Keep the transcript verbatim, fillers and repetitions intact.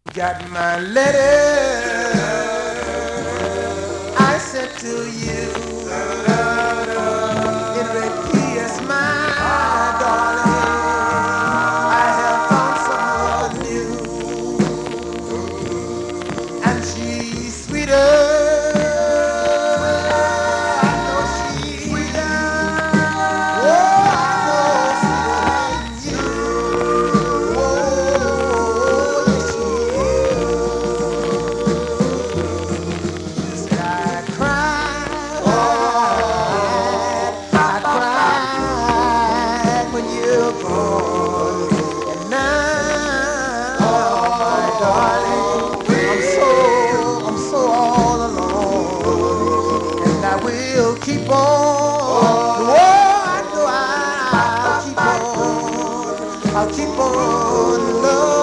Got my letter I sent to you. It read, P S my darling, I have found someone new, and she's sweeter. I know she's sweeter. Oh, I know sweeter than you. Oh, yes, she is. Said I cried, I cried when you're gone, and now, my darling, I'm so, I'm so all alone, and I will keep on. Oh, I know I'll keep on, I'll keep on loving.